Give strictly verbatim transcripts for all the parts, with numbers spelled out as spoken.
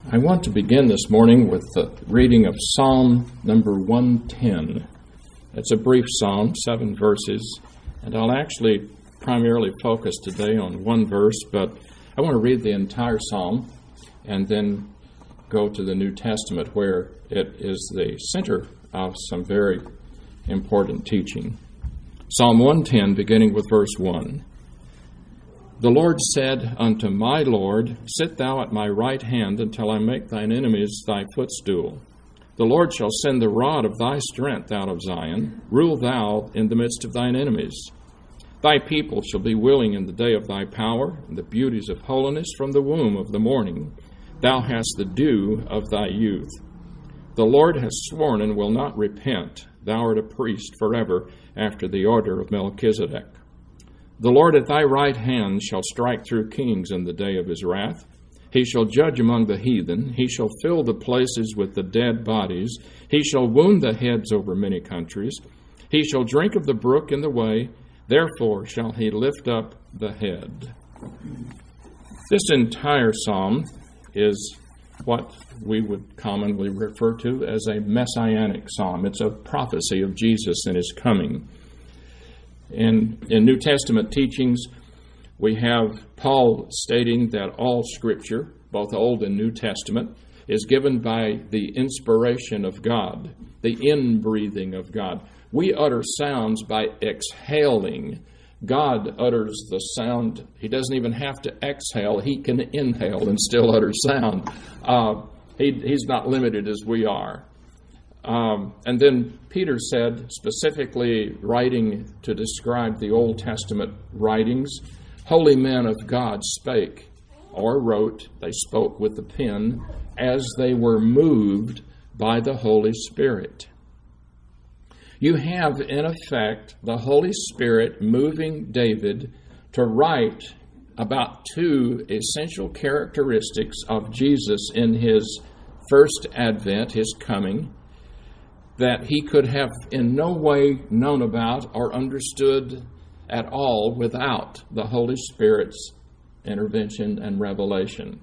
I want to begin this morning with the reading of Psalm number one ten. It's a brief psalm, seven verses, and I'll actually primarily focus today on one verse, but I want to read the entire psalm and then go to the New Testament where it is the center of some very important teaching. Psalm one ten, beginning with verse one. The Lord said unto my Lord, Sit thou at my right hand until I make thine enemies thy footstool. The Lord shall send the rod of thy strength out of Zion. Rule thou in the midst of thine enemies. Thy people shall be willing in the day of thy power, and the beauties of holiness from the womb of the morning. Thou hast the dew of thy youth. The Lord has sworn and will not repent. Thou art a priest forever, after the order of Melchizedek. The Lord at thy right hand shall strike through kings in the day of his wrath. He shall judge among the heathen. He shall fill the places with the dead bodies. He shall wound the heads over many countries. He shall drink of the brook in the way. Therefore shall he lift up the head. This entire psalm is what we would commonly refer to as a messianic psalm. It's a prophecy of Jesus and his coming. In, in New Testament teachings, we have Paul stating that all Scripture, both Old and New Testament, is given by the inspiration of God, the inbreathing of God. We utter sounds by exhaling. God utters the sound. He doesn't even have to exhale. He can inhale and still utter sound. Uh, he, he's not limited as we are. Um, and then Peter said, specifically writing to describe the Old Testament writings, holy men of God spake or wrote, they spoke with the pen, as they were moved by the Holy Spirit. You have, in effect, the Holy Spirit moving David to write about two essential characteristics of Jesus in his first advent, his coming, that he could have in no way known about or understood at all without the Holy Spirit's intervention and revelation.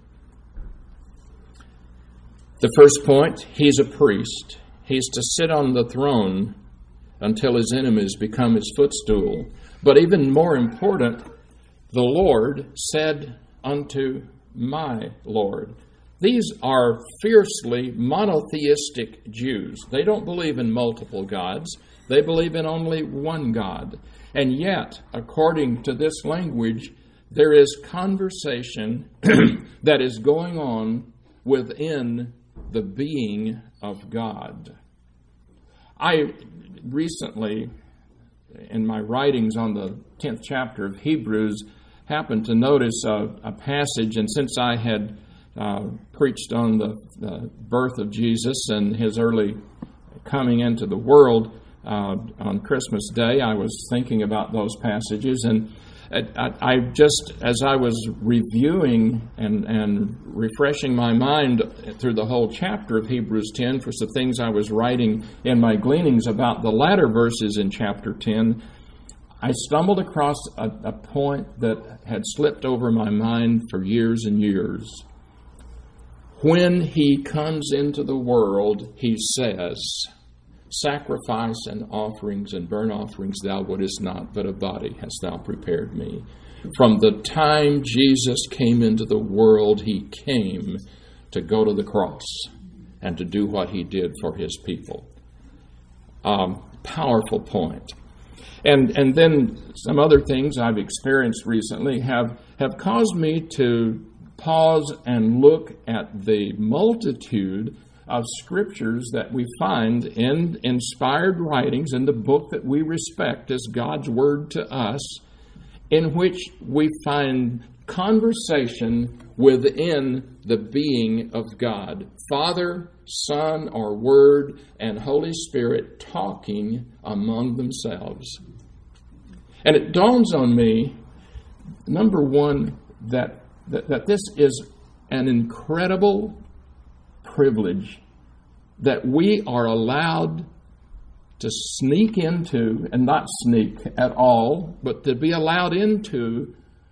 The first point, he's a priest. He's to sit on the throne until his enemies become his footstool. But even more important, the Lord said unto my Lord. These are fiercely monotheistic Jews. They don't believe in multiple gods. They believe in only one God. And yet, according to this language, there is conversation that is going on within the being of God. I recently, in my writings on the tenth chapter of Hebrews, happened to notice a, a passage, and since I had Uh, preached on the, the birth of Jesus and his early coming into the world uh, on Christmas Day, I was thinking about those passages, and I, I just, as I was reviewing and, and refreshing my mind through the whole chapter of Hebrews ten for some things I was writing in my gleanings about the latter verses in chapter ten, I stumbled across a, a point that had slipped over my mind for years and years. When he comes into the world, he says, Sacrifice and offerings and burnt offerings thou wouldest not, but a body hast thou prepared me. From the time Jesus came into the world, he came to go to the cross and to do what he did for his people. Um, powerful point. And and then some other things I've experienced recently have, have caused me to pause and look at the multitude of scriptures that we find in inspired writings in the book that we respect as God's word to us, in which we find conversation within the being of God. Father, Son, or Word, and Holy Spirit talking among themselves. And it dawns on me, number one, that That, that this is an incredible privilege that we are allowed to sneak into, and not sneak at all, but to be allowed into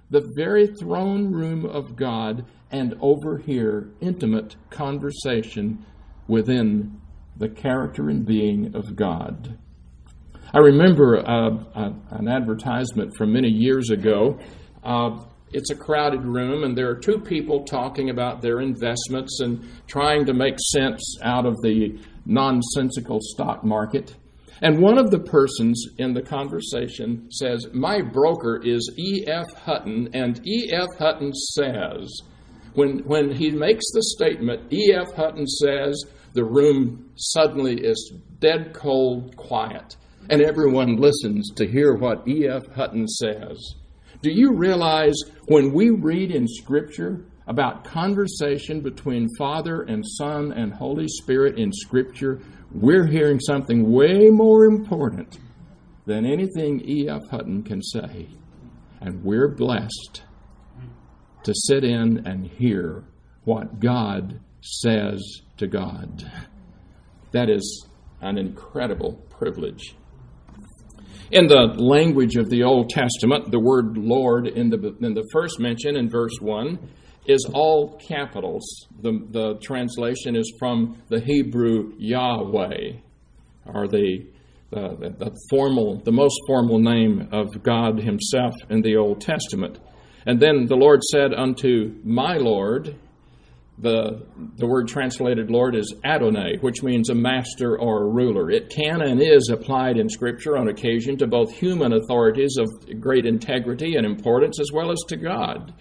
the very throne room of God and overhear intimate conversation within the character and being of God. I remember uh, uh, an advertisement from many years ago. Uh, it's a crowded room, and there are two people talking about their investments and trying to make sense out of the nonsensical stock market. And one of the persons in the conversation says, "My broker is E F Hutton, and E F Hutton says." When, when he makes the statement, E F Hutton says, the room suddenly is dead cold quiet, and everyone listens to hear what E F Hutton says. Do you realize when we read in Scripture about conversation between Father and Son and Holy Spirit in Scripture, we're hearing something way more important than anything E F Hutton can say. And we're blessed to sit in and hear what God says to God. That is an incredible privilege. In the language of the Old Testament, the word Lord in the, in the first mention in verse one is all capitals. The, the translation is from the Hebrew Yahweh, or the, the, the formal, the most formal name of God himself in the Old Testament. And then the Lord said unto my Lord, the, the word translated Lord is Adonai, which means a master or a ruler. It can and is applied in Scripture on occasion to both human authorities of great integrity and importance, as well as to God.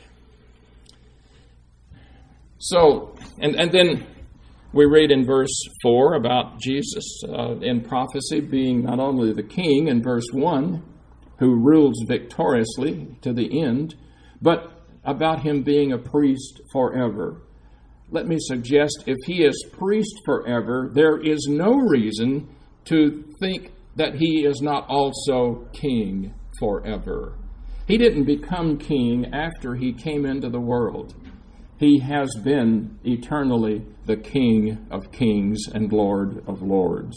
So, and, and then we read in verse four about Jesus uh, in prophecy being not only the king in verse one, who rules victoriously to the end, but about him being a priest forever. Let me suggest, if he is priest forever, there is no reason to think that he is not also king forever. He didn't become king after he came into the world. He has been eternally the King of kings and Lord of lords.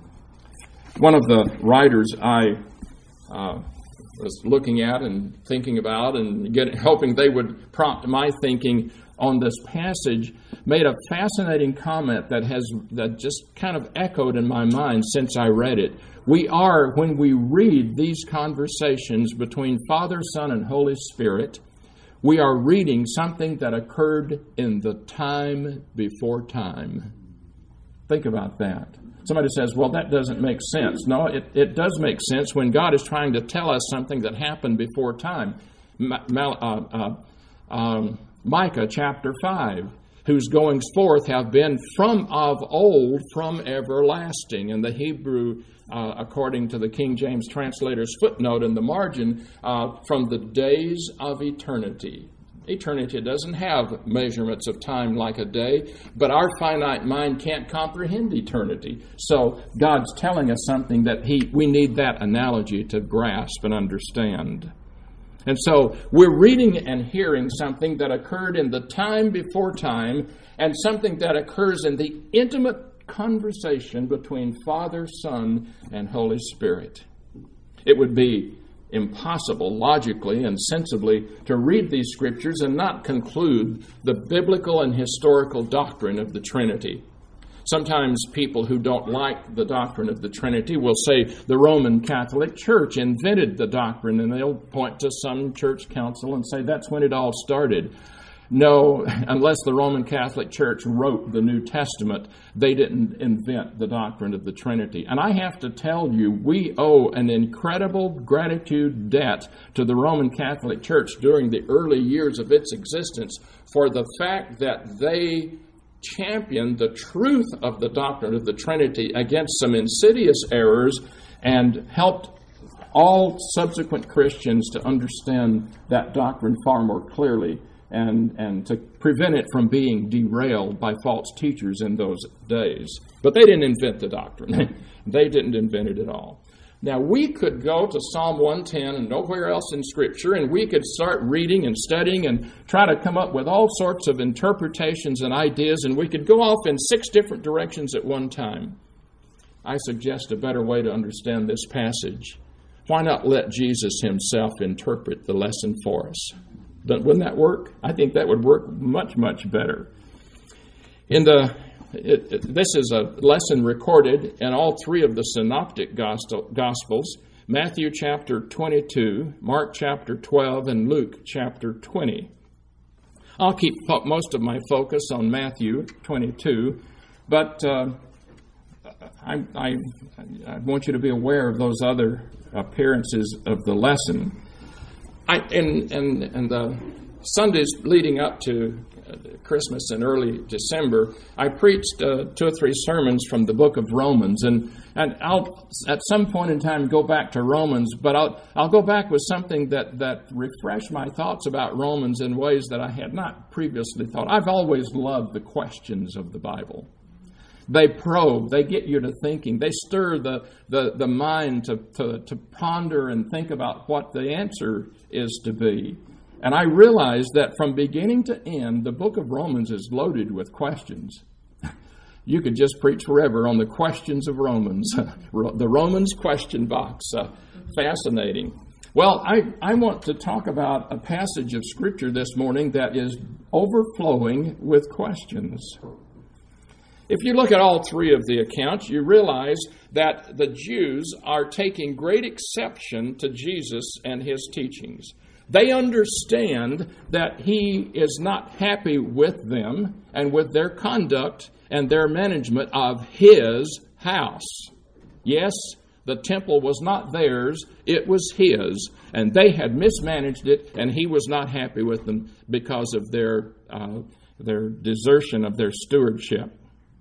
One of the writers I uh, was looking at and thinking about and get, hoping they would prompt my thinking on this passage made a fascinating comment that has that just kind of echoed in my mind since I read it. We are, when we read these conversations between Father, Son, and Holy Spirit, we are reading something that occurred in the time before time. Think about that. Somebody says, well, that doesn't make sense. No, it, it does make sense when God is trying to tell us something that happened before time. Mal, uh, uh, um, Micah chapter five, whose goings forth have been from of old, from everlasting. And the Hebrew, uh, according to the King James translator's footnote in the margin, uh, from the days of eternity. Eternity doesn't have measurements of time like a day, but our finite mind can't comprehend eternity. So God's telling us something that he we need that analogy to grasp and understand. And so we're reading and hearing something that occurred in the time before time, and something that occurs in the intimate conversation between Father, Son, and Holy Spirit. It would be impossible, logically and sensibly, to read these scriptures and not conclude the biblical and historical doctrine of the Trinity. Sometimes people who don't like the doctrine of the Trinity will say the Roman Catholic Church invented the doctrine, and they'll point to some church council and say that's when it all started. No, unless the Roman Catholic Church wrote the New Testament, they didn't invent the doctrine of the Trinity. And I have to tell you, we owe an incredible gratitude debt to the Roman Catholic Church during the early years of its existence for the fact that they championed the truth of the doctrine of the Trinity against some insidious errors and helped all subsequent Christians to understand that doctrine far more clearly and, and to prevent it from being derailed by false teachers in those days. But they didn't invent the doctrine. They didn't invent it at all. Now, we could go to Psalm one ten and nowhere else in Scripture, and we could start reading and studying and try to come up with all sorts of interpretations and ideas, and we could go off in six different directions at one time. I suggest a better way to understand this passage. Why not let Jesus himself interpret the lesson for us? Wouldn't that work? I think that would work much, much better. In the it, it, this is a lesson recorded in all three of the synoptic gospel, Gospels, Matthew chapter twenty-two, Mark chapter twelve, and Luke chapter twenty. I'll keep fo- most of my focus on Matthew twenty-two, but uh, I, I, I want you to be aware of those other appearances of the lesson. I, and, and, and the Sundays leading up to Christmas and early December, I preached uh, two or three sermons from the book of Romans, and, and I'll at some point in time go back to Romans, but I'll I'll go back with something that, that refreshed my thoughts about Romans in ways that I had not previously thought. I've always loved the questions of the Bible. They probe, they get you to thinking, they stir the, the, the mind to, to, to ponder and think about what the answer is to be. And I realized that from beginning to end, the book of Romans is loaded with questions. You could just preach forever on the questions of Romans, the Romans question box. Uh, fascinating. Well, I, I want to talk about a passage of Scripture this morning that is overflowing with questions. If you look at all three of the accounts, you realize that the Jews are taking great exception to Jesus and his teachings. They understand that he is not happy with them and with their conduct and their management of his house. Yes, the temple was not theirs, it was his, and they had mismanaged it, and he was not happy with them because of their uh, their desertion of their stewardship.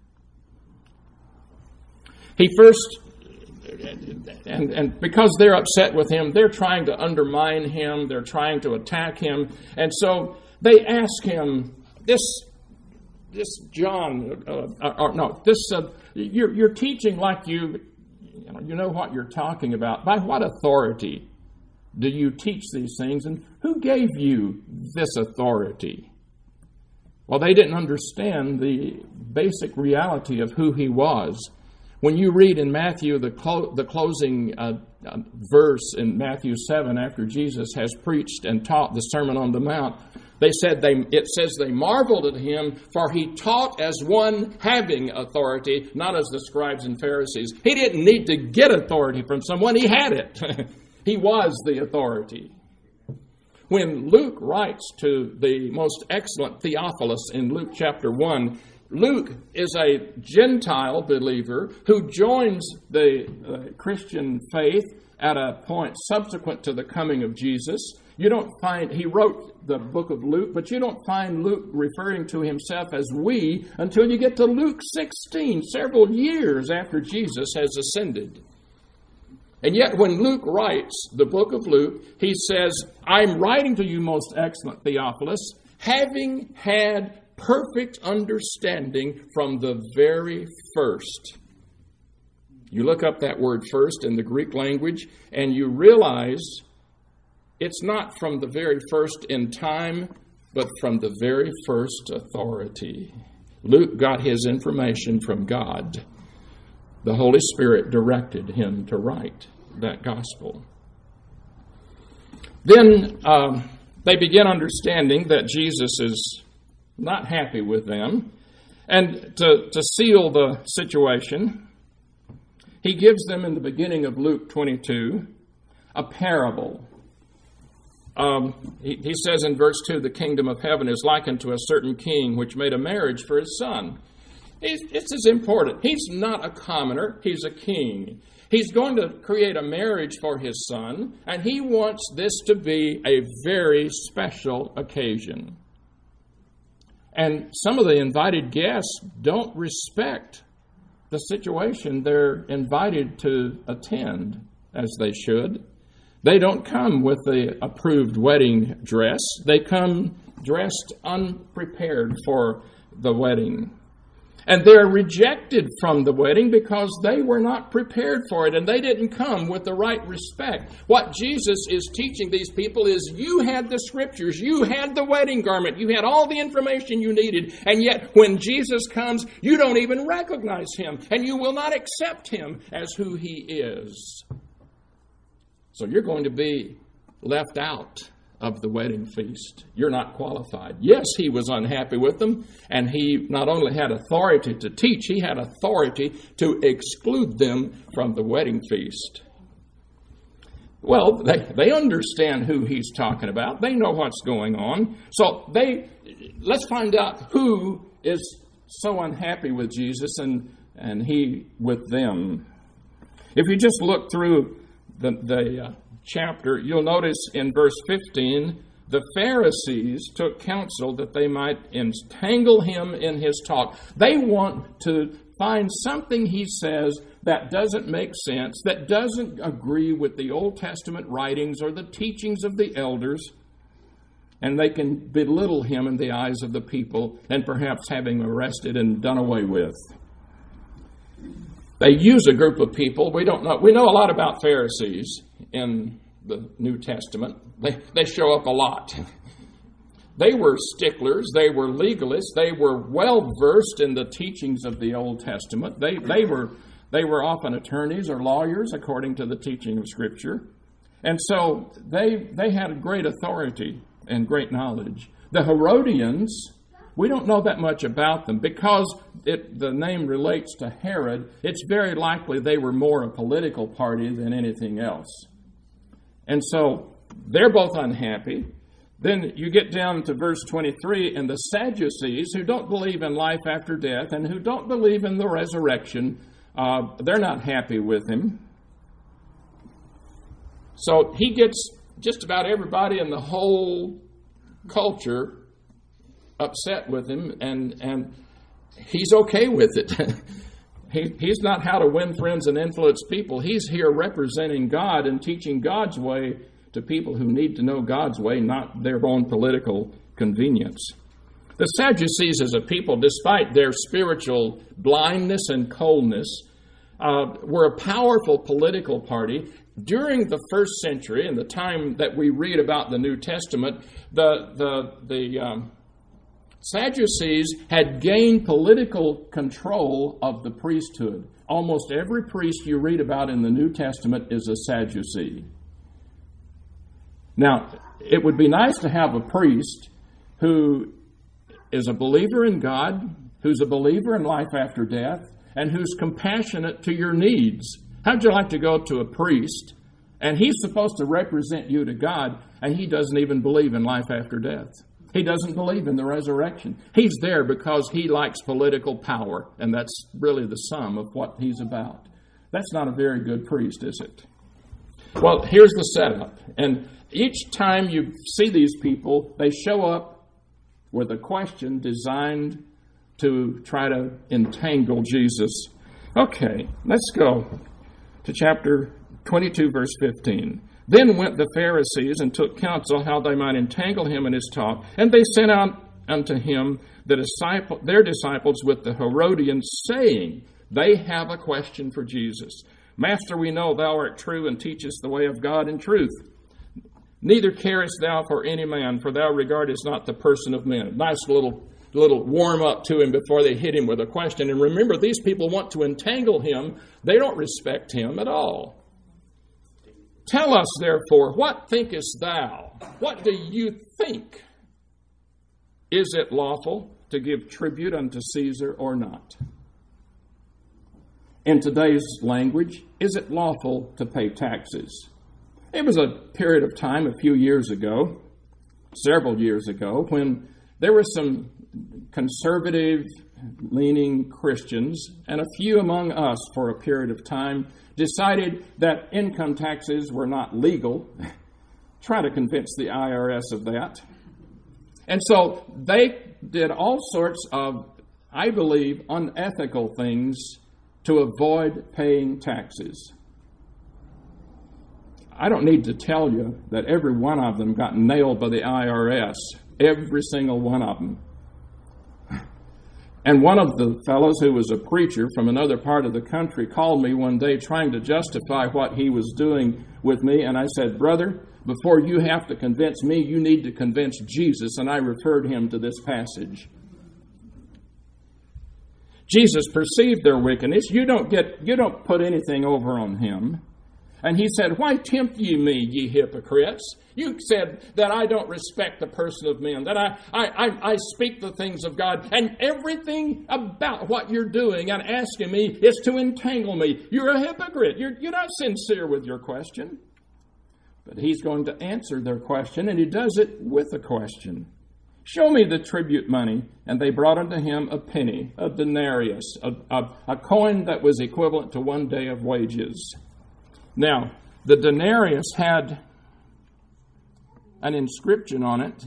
He first, and, and because they're upset with him, they're trying to undermine him, they're trying to attack him, and so they ask him, this this John, uh, or no, this, uh, you're, you're teaching like you, you know, you know what you're talking about. By what authority do you teach these things, and who gave you this authority? Well, they didn't understand the basic reality of who he was. When you read in Matthew, the, clo- the closing uh, uh, verse in Matthew seven, after Jesus has preached and taught the Sermon on the Mount, they said they, it says they marveled at him, for he taught as one having authority, not as the scribes and Pharisees. He didn't need to get authority from someone. He had it. He was the authority. When Luke writes to the most excellent Theophilus in Luke chapter one, Luke is a Gentile believer who joins the uh, Christian faith at a point subsequent to the coming of Jesus. You don't find, he wrote the book of Luke, but you don't find Luke referring to himself as we until you get to Luke sixteen, several years after Jesus has ascended. And yet when Luke writes the book of Luke, he says, I'm writing to you, most excellent Theophilus, having had perfect understanding from the very first. You look up that word first in the Greek language, and you realize it's not from the very first in time, but from the very first authority. Luke got his information from God. The Holy Spirit directed him to write that gospel. Then uh, they begin understanding that Jesus is not happy with them. And to, to seal the situation, he gives them in the beginning of Luke twenty-two a parable. Um, he, he says in verse two, the kingdom of heaven is likened to a certain king which made a marriage for his son. It's, this is important. He's not a commoner. He's a king. He's going to create a marriage for his son, and he wants this to be a very special occasion. And some of the invited guests don't respect the situation they're invited to attend as they should. They don't come with the approved wedding dress. They come dressed unprepared for the wedding. And they're rejected from the wedding because they were not prepared for it and they didn't come with the right respect. What Jesus is teaching these people is you had the scriptures, you had the wedding garment, you had all the information you needed, and yet when Jesus comes, you don't even recognize him and you will not accept him as who he is. So you're going to be left out of the wedding feast. You're not qualified. Yes, he was unhappy with them, and he not only had authority to teach, he had authority to exclude them from the wedding feast. Well, they, they understand who he's talking about. They know what's going on. So they let's find out who is so unhappy with Jesus and, and he with them. If you just look through the, the uh, chapter, you'll notice in verse fifteen, the Pharisees took counsel that they might entangle him in his talk. They want to find something he says that doesn't make sense, that doesn't agree with the Old Testament writings or the teachings of the elders, and they can belittle him in the eyes of the people and perhaps have him arrested and done away with. They use a group of people. We don't know. We know a lot about Pharisees in the New Testament. They, they show up a lot. They were sticklers. They were legalists. They were well versed in the teachings of the Old Testament. They, they were they were often attorneys or lawyers according to the teaching of Scripture. And so they they had great authority and great knowledge. The Herodians, we don't know that much about them because it, the name relates to Herod. It's very likely they were more a political party than anything else. And so they're both unhappy. Then you get down to verse twenty-three, and the Sadducees, who don't believe in life after death and who don't believe in the resurrection, uh, they're not happy with him. So he gets just about everybody in the whole culture upset with him, and, and he's okay with it. he, he's not how to win friends and influence people. He's here representing God and teaching God's way to people who need to know God's way, not their own political convenience. The Sadducees as a people, despite their spiritual blindness and coldness, uh, were a powerful political party. During the first century, in the time that we read about the New Testament, the the the um, Sadducees had gained political control of the priesthood. Almost every priest you read about in the New Testament is a Sadducee. Now, it would be nice to have a priest who is a believer in God, who's a believer in life after death, and who's compassionate to your needs. How'd you like to go to a priest, and he's supposed to represent you to God, and he doesn't even believe in life after death? He doesn't believe in the resurrection. He's there because he likes political power, and that's really the sum of what he's about. That's not a very good priest, is it? Well, here's the setup. And each time you see these people, they show up with a question designed to try to entangle Jesus. Okay, let's go to chapter twenty-two, verse fifteen. Then went the Pharisees and took counsel how they might entangle him in his talk. And they sent out unto him the disciple, their disciples with the Herodians, saying, they have a question for Jesus. Master, we know thou art true and teachest the way of God in truth. Neither carest thou for any man, for thou regardest not the person of men. Nice little little warm up to him before they hit him with a question. And remember, these people want to entangle him. They don't respect him at all. Tell us, therefore, what thinkest thou? What do you think? Is it lawful to give tribute unto Caesar or not? In today's language, is it lawful to pay taxes? It was a period of time a few years ago, several years ago, when there were some conservative-leaning Christians, and a few among us for a period of time decided that income taxes were not legal. Try to convince the I R S of that. And so they did all sorts of, I believe, unethical things to avoid paying taxes. I don't need to tell you that every one of them got nailed by the I R S. Every single one of them. And one of the fellows who was a preacher from another part of the country called me one day trying to justify what he was doing with me. And I said, brother, before you have to convince me, you need to convince Jesus. And I referred him to this passage. Jesus perceived their wickedness. You don't get, you don't put anything over on him. And he said, "Why tempt ye me, ye hypocrites? You said that I don't respect the person of men, that I, I, I, I speak the things of God, and everything about what you're doing and asking me is to entangle me. You're a hypocrite. You're, you're not sincere with your question." But he's going to answer their question, and he does it with a question. "Show me the tribute money." And they brought unto him a penny, a denarius, a, a, a coin that was equivalent to one day of wages. Now, the denarius had an inscription on it.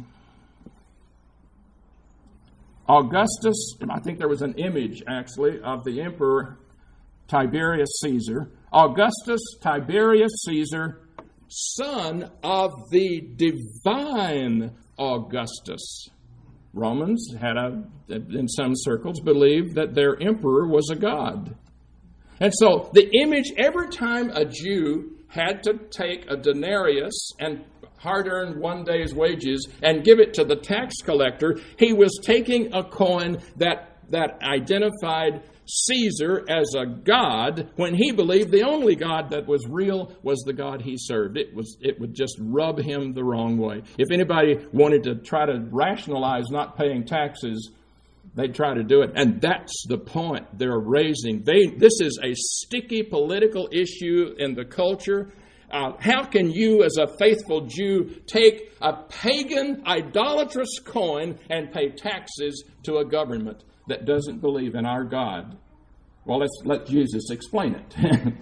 Augustus, I think there was an image actually of the Emperor Tiberius Caesar. Augustus Tiberius Caesar, son of the divine Augustus. Romans had a, in some circles, believed that their emperor was a god. And so the image, every time a Jew had to take a denarius and hard-earned one day's wages and give it to the tax collector, he was taking a coin that, that identified Caesar as a god, when he believed the only God that was real was the God he served. It was it would just rub him the wrong way. If anybody wanted to try to rationalize not paying taxes, they'd try to do it. And that's the point they're raising. They this is a sticky political issue in the culture. Uh, how can you, as a faithful Jew, take a pagan, idolatrous coin and pay taxes to a government that doesn't believe in our God? Well, let's let Jesus explain it.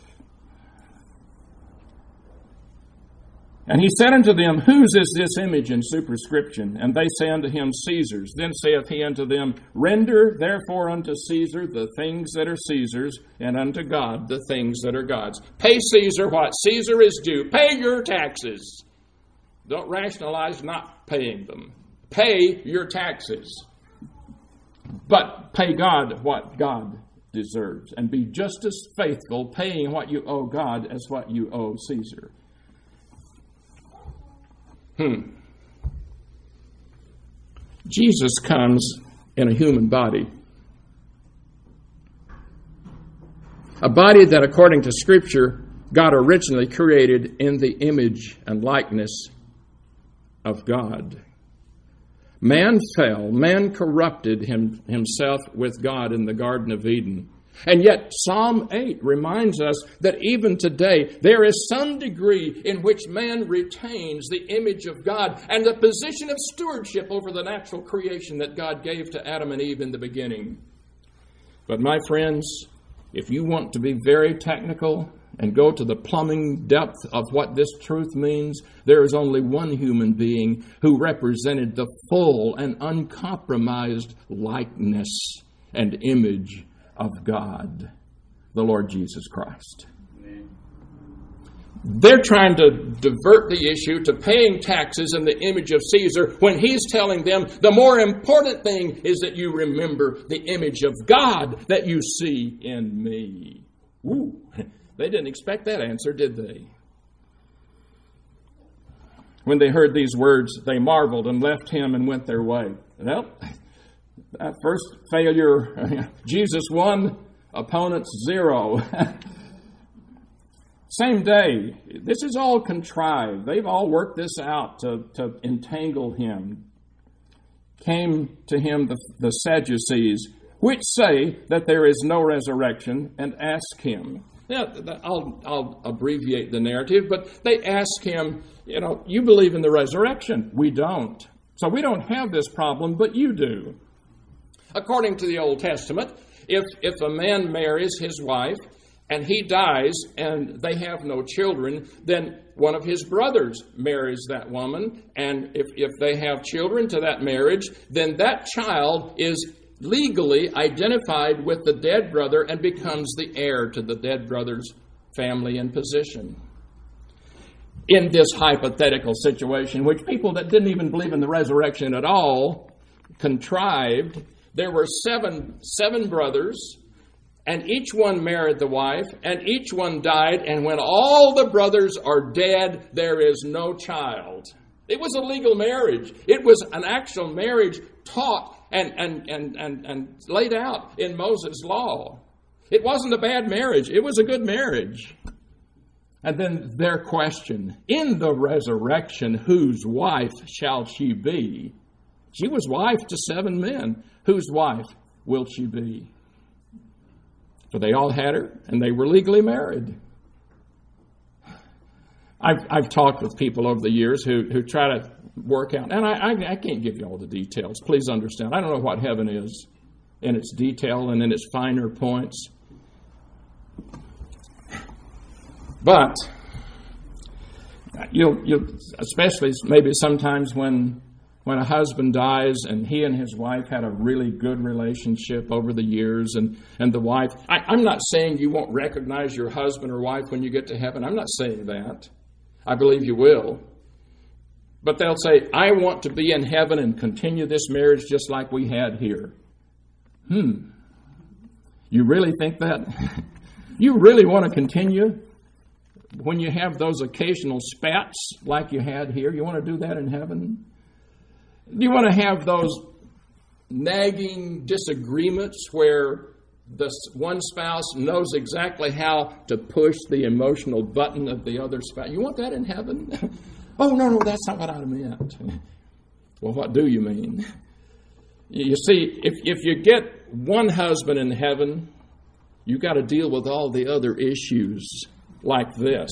"And he said unto them, Whose is this image and superscription? And they say unto him, Caesar's. Then saith he unto them, Render therefore unto Caesar the things that are Caesar's, and unto God the things that are God's." Pay Caesar what Caesar is due. Pay your taxes. Don't rationalize not paying them. Pay your taxes. But pay God what God deserves, and be just as faithful paying what you owe God as what you owe Caesar. Hmm. Jesus comes in a human body. A body that, according to Scripture, God originally created in the image and likeness of God. Man fell, man corrupted him, himself with God in the Garden of Eden. And yet Psalm eight reminds us that even today there is some degree in which man retains the image of God and the position of stewardship over the natural creation that God gave to Adam and Eve in the beginning. But my friends, if you want to be very technical and go to the plumbing depth of what this truth means, there is only one human being who represented the full and uncompromised likeness and image of God, the Lord Jesus Christ. Amen. They're trying to divert the issue to paying taxes in the image of Caesar when he's telling them the more important thing is that you remember the image of God that you see in me. Ooh. They didn't expect that answer, did they? When they heard these words, they marveled and left him and went their way. Well, that first failure, Jesus one, opponents zero. Same day. This is all contrived. They've all worked this out to, to entangle him. Came to him the, the Sadducees, which say that there is no resurrection, and ask him. Now, I'll, I'll abbreviate the narrative, but they ask him, you know, you believe in the resurrection. We don't. So we don't have this problem, but you do. According to the Old Testament, if, if a man marries his wife and he dies and they have no children, then one of his brothers marries that woman. And if, if they have children to that marriage, then that child is legally identified with the dead brother and becomes the heir to the dead brother's family and position. In this hypothetical situation, which people that didn't even believe in the resurrection at all contrived, there were seven, seven brothers, and each one married the wife, and each one died, and when all the brothers are dead, there is no child. It was a legal marriage. It was an actual marriage taught And, and, and, and, and laid out in Moses' law. It wasn't a bad marriage. It was a good marriage. And then their question, in the resurrection, whose wife shall she be? She was wife to seven men. Whose wife will she be? For they all had her, and they were legally married. I've, I've talked with people over the years who, who try to work out, and I, I, I can't give you all the details. Please understand. I don't know what heaven is in its detail and in its finer points. But you'll, you'll, especially maybe sometimes when when a husband dies and he and his wife had a really good relationship over the years, and, and the wife, I, I'm not saying you won't recognize your husband or wife when you get to heaven. I'm not saying that. I believe you will. But they'll say, I want to be in heaven and continue this marriage just like we had here. Hmm. You really think that? You really want to continue when you have those occasional spats like you had here? You want to do that in heaven? Do you want to have those nagging disagreements where the one spouse knows exactly how to push the emotional button of the other spouse? You want that in heaven? Oh, no, no, that's not what I meant. Well, what do you mean? You see, if, if you get one husband in heaven, you've got to deal with all the other issues like this.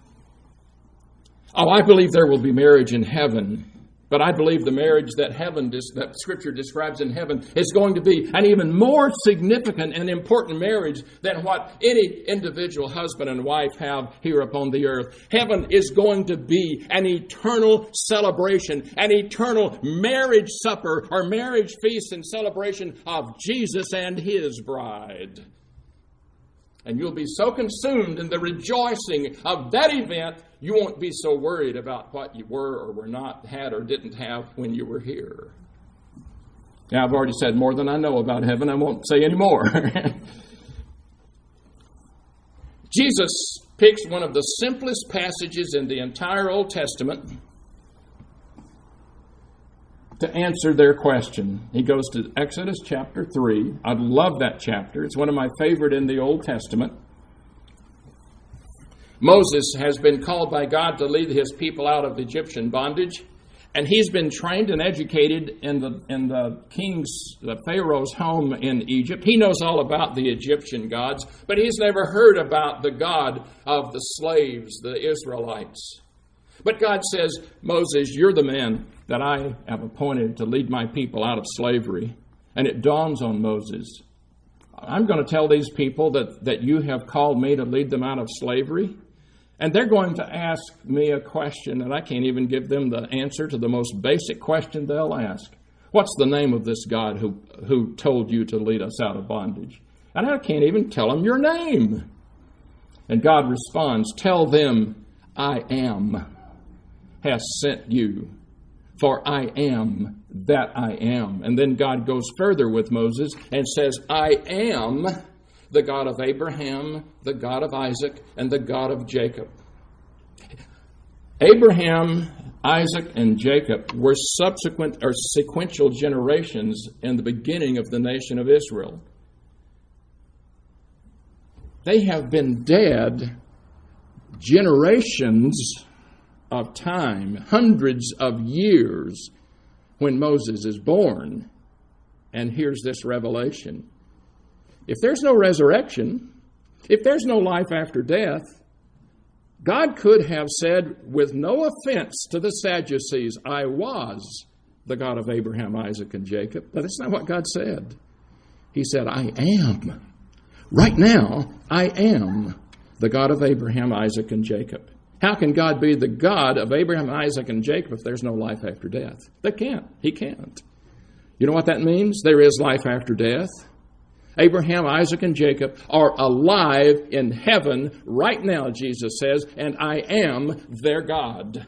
Oh, I believe there will be marriage in heaven. But I believe the marriage that heaven, that Scripture describes in heaven, is going to be an even more significant and important marriage than what any individual husband and wife have here upon the earth. Heaven is going to be an eternal celebration, an eternal marriage supper or marriage feast and celebration of Jesus and His bride. And you'll be so consumed in the rejoicing of that event, you won't be so worried about what you were or were not, had or didn't have when you were here. Now, I've already said more than I know about heaven. I won't say any more. Jesus picks one of the simplest passages in the entire Old Testament to answer their question. He goes to Exodus chapter three. I love that chapter. It's one of my favorite in the Old Testament. Moses has been called by God to lead his people out of Egyptian bondage, and he's been trained and educated in the in the king's, the Pharaoh's home in Egypt. He knows all about the Egyptian gods, but he's never heard about the God of the slaves, the Israelites. But God says, Moses, you're the man that I have appointed to lead my people out of slavery. And it dawns on Moses, I'm going to tell these people that, that you have called me to lead them out of slavery. And they're going to ask me a question, and I can't even give them the answer to the most basic question they'll ask. What's the name of this God who, who told you to lead us out of bondage? And I can't even tell them your name. And God responds, tell them, I am has sent you, for I am that I am. And then God goes further with Moses and says, I am the God of Abraham, the God of Isaac, and the God of Jacob. Abraham, Isaac, and Jacob were subsequent or sequential generations in the beginning of the nation of Israel. They have been dead generations of time, hundreds of years, when Moses is born and hears this revelation. If there's no resurrection, if there's no life after death, God could have said, with no offense to the Sadducees, I was the God of Abraham, Isaac, and Jacob. But that's not what God said. He said, I am. Right now, I am the God of Abraham, Isaac, and Jacob. How can God be the God of Abraham, Isaac, and Jacob if there's no life after death? They can't. He can't. You know what that means? There is life after death. Abraham, Isaac, and Jacob are alive in heaven right now, Jesus says, and I am their God.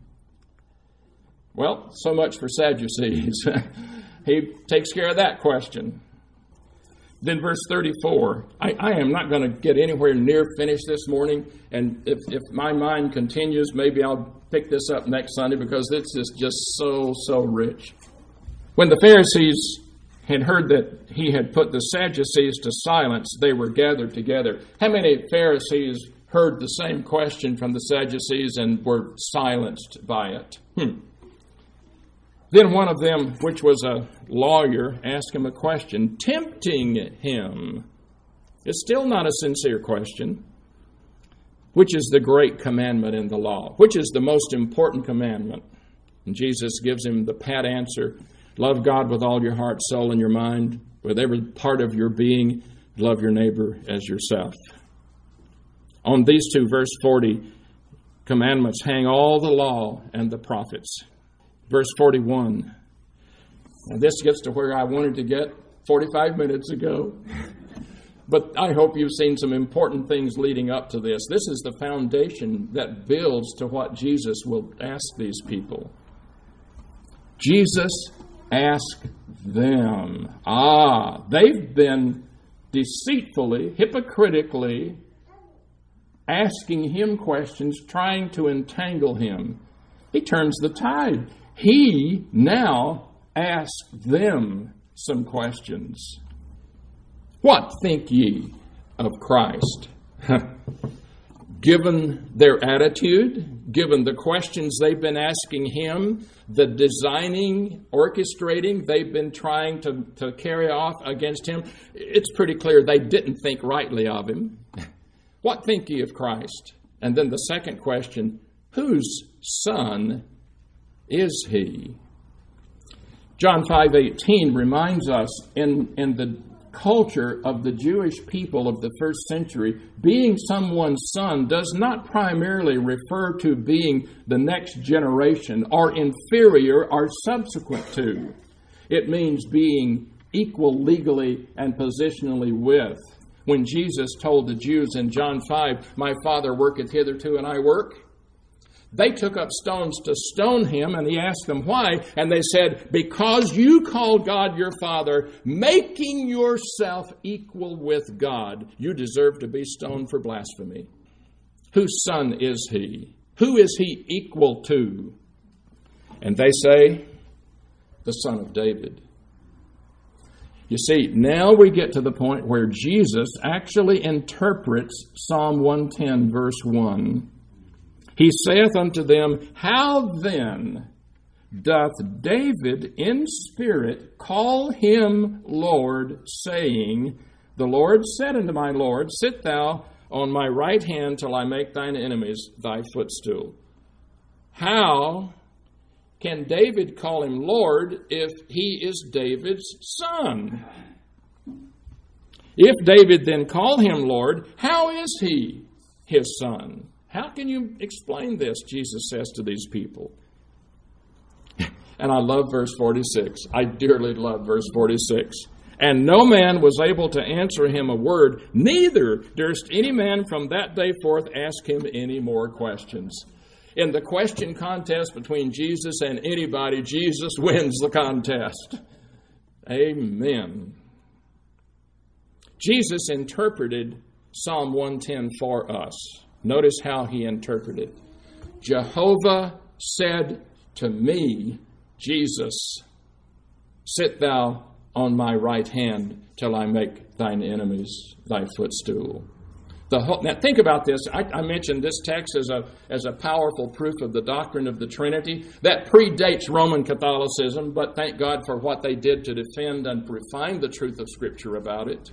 Well, so much for Sadducees. He takes care of that question. Then verse thirty-four, I, I am not going to get anywhere near finished this morning, and if, if my mind continues, maybe I'll pick this up next Sunday because this is just so, so rich. When the Pharisees had heard that he had put the Sadducees to silence, they were gathered together. How many Pharisees heard the same question from the Sadducees and were silenced by it. Hmm. Then one of them, which was a lawyer, asked him a question, tempting him. It's still not a sincere question. Which is the great commandment in the law? Which is the most important commandment? And Jesus gives him the pat answer. Love God with all your heart, soul, and your mind. With every part of your being, love your neighbor as yourself. On these two, verse forty, commandments hang all the law and the prophets. Verse forty-one. And this gets to where I wanted to get forty-five minutes ago. But I hope you've seen some important things leading up to this. This is the foundation that builds to what Jesus will ask these people. Jesus asked them. Ah, they've been deceitfully, hypocritically asking him questions, trying to entangle him. He turns the tide. He now asks them some questions. What think ye of Christ? Given their attitude, given the questions they've been asking him, the designing, orchestrating they've been trying to, to carry off against him, it's pretty clear they didn't think rightly of him. What think ye of Christ? And then the second question, whose son is he? John five eighteen reminds us in, in the culture of the Jewish people of the first century, being someone's son does not primarily refer to being the next generation or inferior or subsequent to. It means being equal legally and positionally with. When Jesus told the Jews in John five, my Father worketh hitherto and I work, they took up stones to stone him, and he asked them why. And they said, because you call God your Father, making yourself equal with God, you deserve to be stoned for blasphemy. Whose son is he? Who is he equal to? And they say, the son of David. You see, now we get to the point where Jesus actually interprets Psalm one ten, verse one. He saith unto them, how then doth David in spirit call him Lord, saying, the Lord said unto my Lord, sit thou on my right hand till I make thine enemies thy footstool. How can David call him Lord if he is David's son? If David then call him Lord, how is he his son? How can you explain this, Jesus says to these people. And I love verse forty-six. I dearly love verse forty-six. And no man was able to answer him a word, neither durst any man from that day forth ask him any more questions. In the question contest between Jesus and anybody, Jesus wins the contest. Amen. Jesus interpreted Psalm one ten for us. Notice how he interpreted. Jehovah said to me, Jesus, sit thou on my right hand till I make thine enemies thy footstool. The whole, now think about this. I, I mentioned this text as a, as a powerful proof of the doctrine of the Trinity. That predates Roman Catholicism, but thank God for what they did to defend and refine the truth of Scripture about it.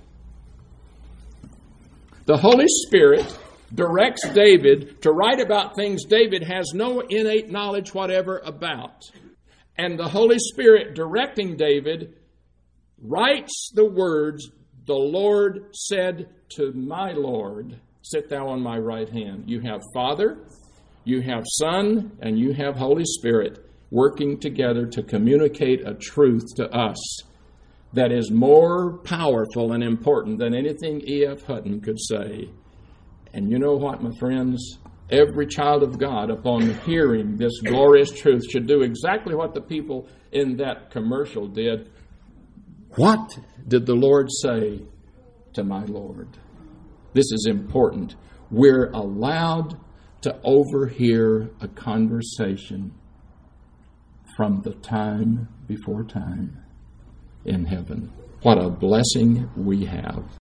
The Holy Spirit directs David to write about things David has no innate knowledge whatever about. And the Holy Spirit directing David writes the words, the Lord said to my Lord, sit thou on my right hand. You have Father, you have Son, and you have Holy Spirit working together to communicate a truth to us that is more powerful and important than anything E F Hutton could say. And you know what, my friends? Every child of God, upon hearing this glorious truth, should do exactly what the people in that commercial did. What did the Lord say to my Lord? This is important. We're allowed to overhear a conversation from the time before time in heaven. What a blessing we have.